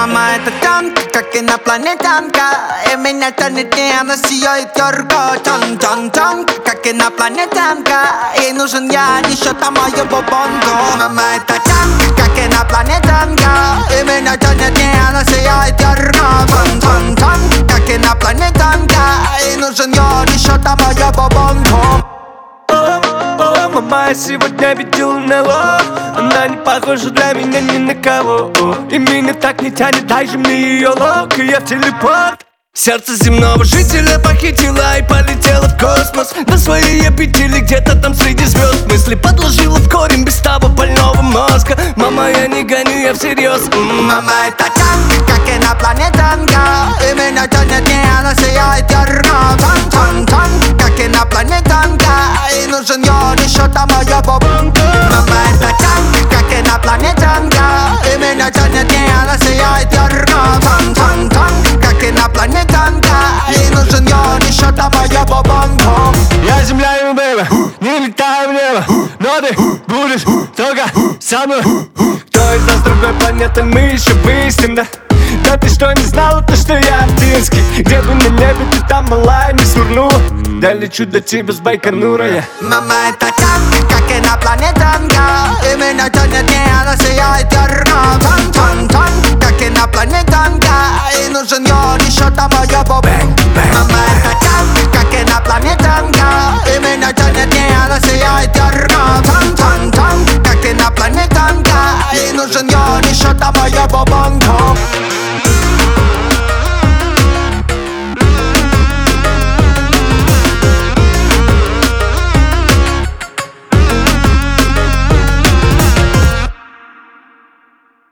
Мама, это танк, как инопланетянка, и меня тянет, и она сияет ярко. Тан-тан-тан, как инопланетянка, ей нужен я, не счета моего банка. Мама, это танк, как инопланетянка, и меня тянет, и она сияет ярко. Тан-тан-тан, как инопланетянка, ей нужен я, не счета моего банка. Мама, я сегодня видел НЛО. Она не похожа для меня ни на кого. И меня так не тянет, дай же мне ее лок, и я в телепорт. Сердце земного жителя похитила и полетела в космос. На свои обители где-то там среди звезд. Мысли подложила в корень без того больного мозга. Мама, я не гоню, я всерьез. Мама, это танк, как инопланетянка, и меня тянет, и она сияет ярко. Тан-тан-тан, как инопланетянка, и нужен я, не счета моего банка. Мама, это танк, как инопланетянка, и меня тянет, и она сияет ярко. Тан-тан-тан, как инопланетянка, и нужен я, не счета моего банка. Я земля и бэйба, не летаю в небо, но ты будешь только со мной. Кто из нас другой планеты, мы еще выясним, да? Да ты что, не знала, то что я артистский? Где бы на небе ты там была, не свернула. Да лечу до тебя с Байконура я. Мама, это танк, как инопланетянка, и меня тянет, и она сияет ярко. Тан-тан-тан, как инопланетянка, и нужен я,